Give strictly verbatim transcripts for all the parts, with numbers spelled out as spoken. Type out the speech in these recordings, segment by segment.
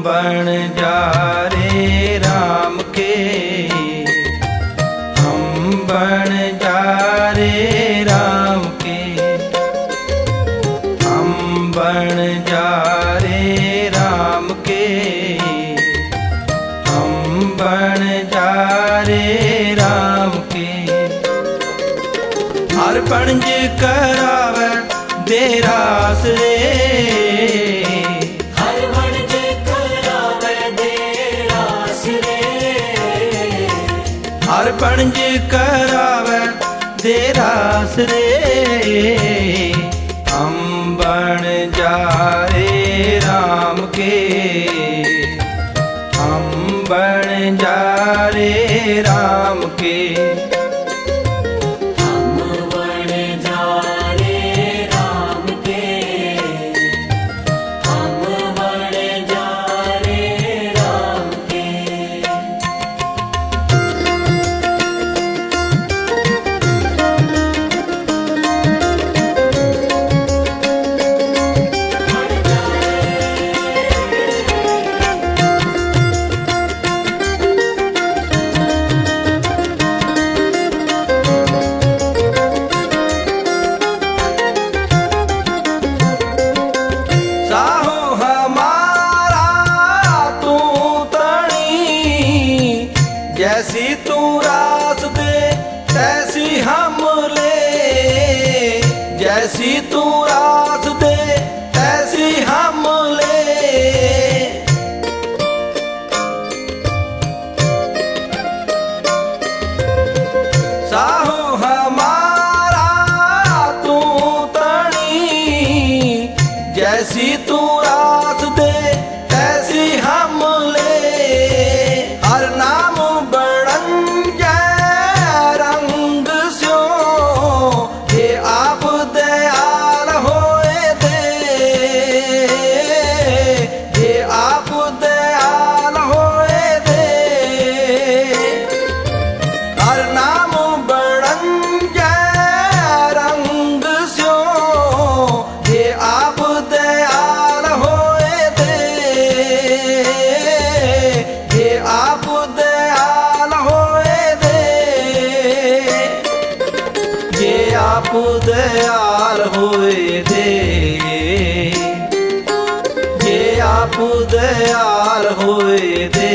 बन जा रे राम के, हम बन जा रे राम के, हम बन जा रे राम के, हम बन जा रे राम के। हर पंज करावे दे रास रे, हर पंज करावे दे रास रे, हम बन जा रे राम के, हम बन जा रे राम के। हम बन जा रे राम के, हम बन जा रे राम के। जैसी तू रास दे तैसी हम ले, जैसी तू रास दे तैसी हम ले। साहो हमारा तू तणी, जैसी तू रास दे तैसी हम ले। हर नाम आप दयाल होए दे, ये आप दयाल होए दे,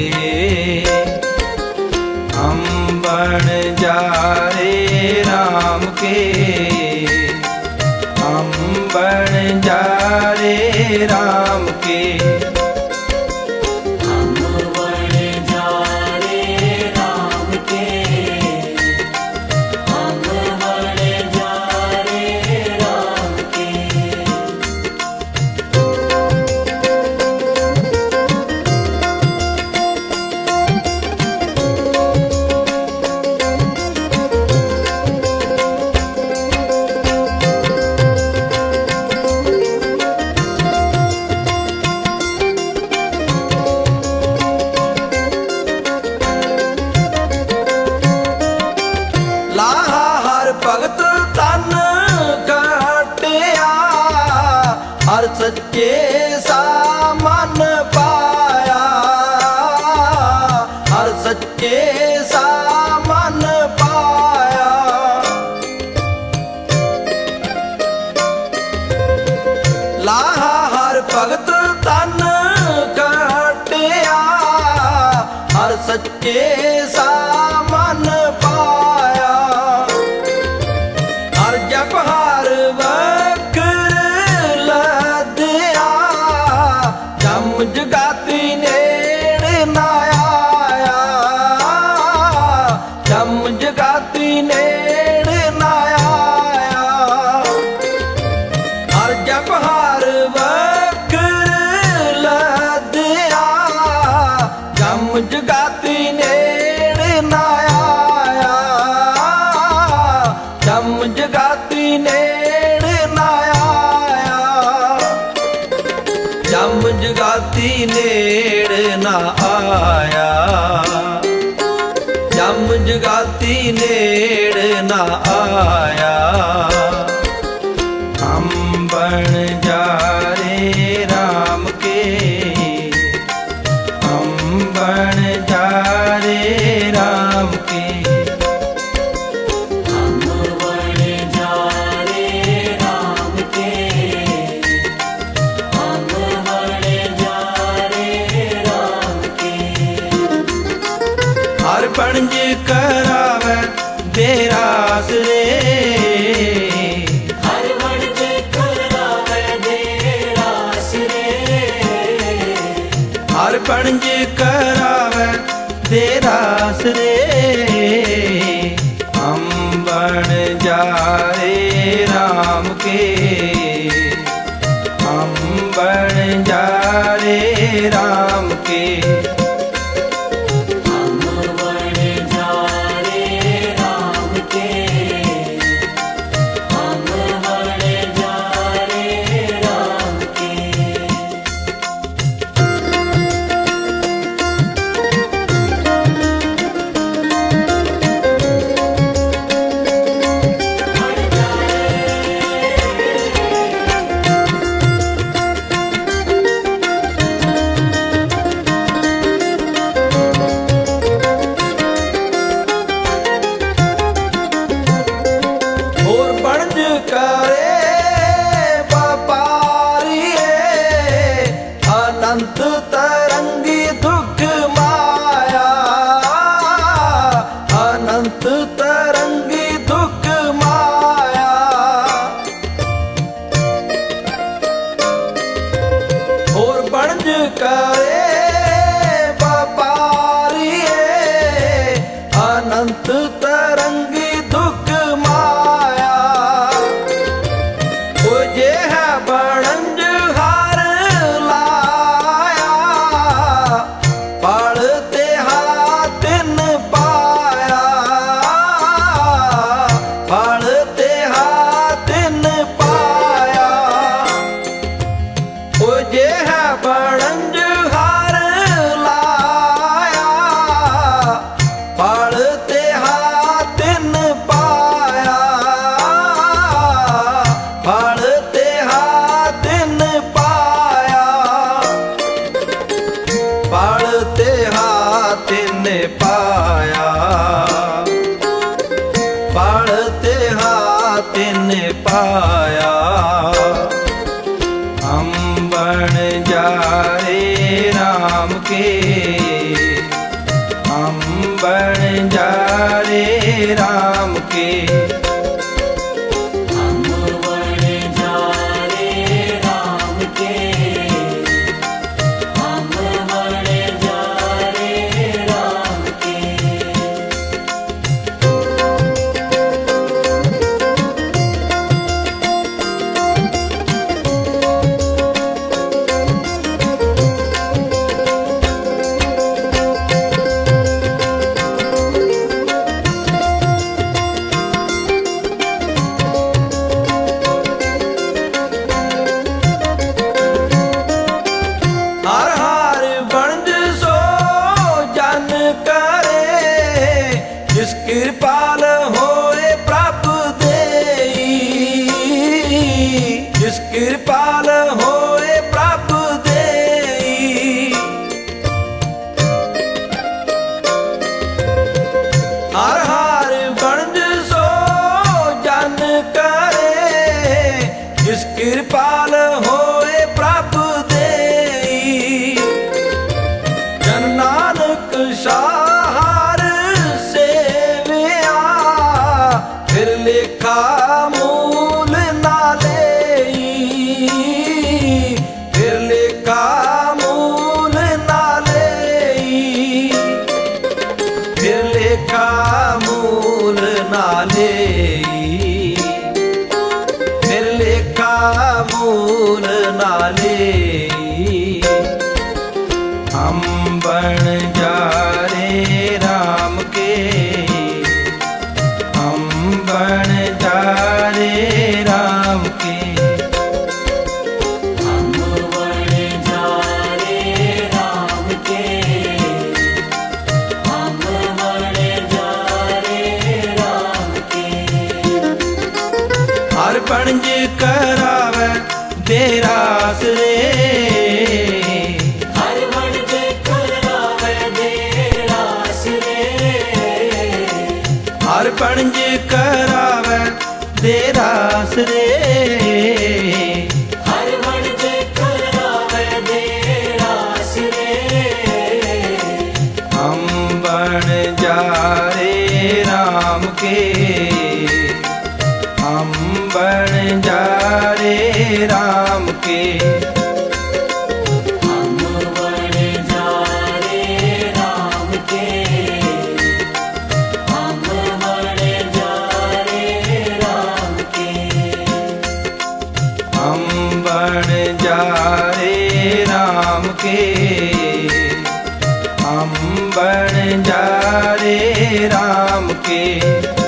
हम बन जा रे राम के, हम बन जा रे राम के। भगत तन काटिया, हर सच्चे सामन पाया, हर सच्चे सामन पाया। लाहा हर भगत तन काटिया, हर सच्चे सामन पाया। हर जप हर वक्र लदया, जम जगाती नेड़ ना आया, जम जगाती नेड़ ना आया। हर जप हर वक्र लदया, जम जगाती नेड़ ना आया, जम जगाती नेड़ ना आया, जम जगाती नेड़ ना आया, जम जगाती नेड़ ना आया। हम बन जा रे राम के, रास रे। हर बनज करावे दे रास रे। हर बनज करावे दे रास रे। हम बन जारे राम के, हम बन जारे राम के। हम बन जारे राम के, हम बन जारे राम के। और बनज करे व्यापारिये, अनंत तरंगी दुख माया, अनंत तरंगी दुख माया। और बनज करे व्यापारिये, अनंत तरंगी दुख माया। जे है बनज हार लाया, पढ़ते हाथ न पाया, पढ़ते हाथ न पाया। ओ जे है बनज हार लाया, पढ़ते हाथ न पाया, पढ़ते हाथ न पाया, पढ़ते हाथ न पाया, पढ़ते हाथ न पाया। हम बन जारे राम के, हम बन जारे राम के। हम बन जारे राम के, हम बन जारे राम के। हर हर बनज सो जन करे, जिस कृपाल होए प्रभु देई, जिस कृपाल होए प्रभु देई। हर हर बनज सो जन करे, जिस कृपाल होए प्रभु देई। जन नानक सहार सेविया, फिर लेखा मूल ना लेई, फिर लेखा मूल ना लेई, फिर लेखा मूल ना लेई, फिर लेखा मूल ना लेई। हम बन जारे राम के, हम बन जारे राम के। हम बन जारे राम के, हम बन जारे राम के। हर बनज करावे दे रास रे। हर बनज करावे दे रास रे। हर बनज करावे दे रास रे। हर बनज करावे दे रास रे। हम बन जारे राम के। रे।